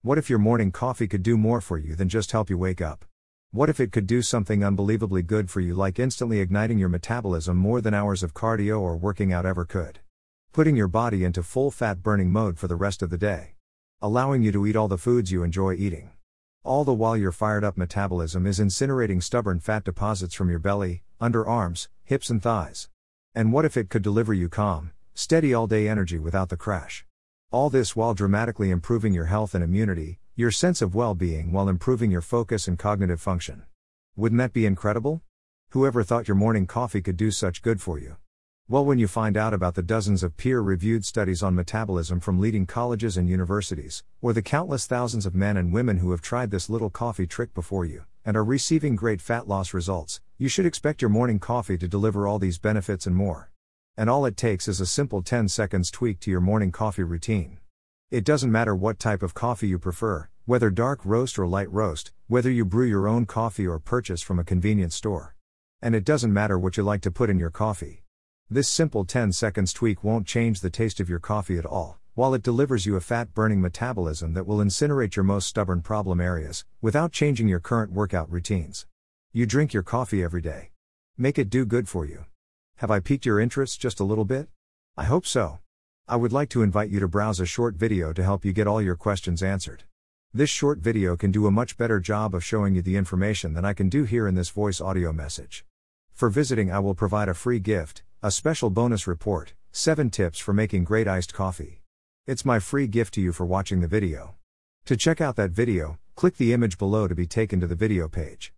What if your morning coffee could do more for you than just help you wake up? What if it could do something unbelievably good for you, like instantly igniting your metabolism more than hours of cardio or working out ever could? Putting your body into full fat burning mode for the rest of the day. Allowing you to eat all the foods you enjoy eating. All the while your fired up metabolism is incinerating stubborn fat deposits from your belly, underarms, hips and thighs. And what if it could deliver you calm, steady all-day energy without the crash? All this while dramatically improving your health and immunity, your sense of well-being, while improving your focus and cognitive function. Wouldn't that be incredible? Whoever thought your morning coffee could do such good for you? Well, when you find out about the dozens of peer-reviewed studies on metabolism from leading colleges and universities, or the countless thousands of men and women who have tried this little coffee trick before you, and are receiving great fat loss results, you should expect your morning coffee to deliver all these benefits and more. And all it takes is a simple 10 seconds tweak to your morning coffee routine. It doesn't matter what type of coffee you prefer, whether dark roast or light roast, whether you brew your own coffee or purchase from a convenience store. And it doesn't matter what you like to put in your coffee. This simple 10 seconds tweak won't change the taste of your coffee at all, while it delivers you a fat-burning metabolism that will incinerate your most stubborn problem areas, without changing your current workout routines. You drink your coffee every day. Make it do good for you. Have I piqued your interest just a little bit? I hope so. I would like to invite you to browse a short video to help you get all your questions answered. This short video can do a much better job of showing you the information than I can do here in this voice audio message. For visiting, I will provide a free gift, a special bonus report, 7 tips for making great iced coffee. It's my free gift to you for watching the video. To check out that video, click the image below to be taken to the video page.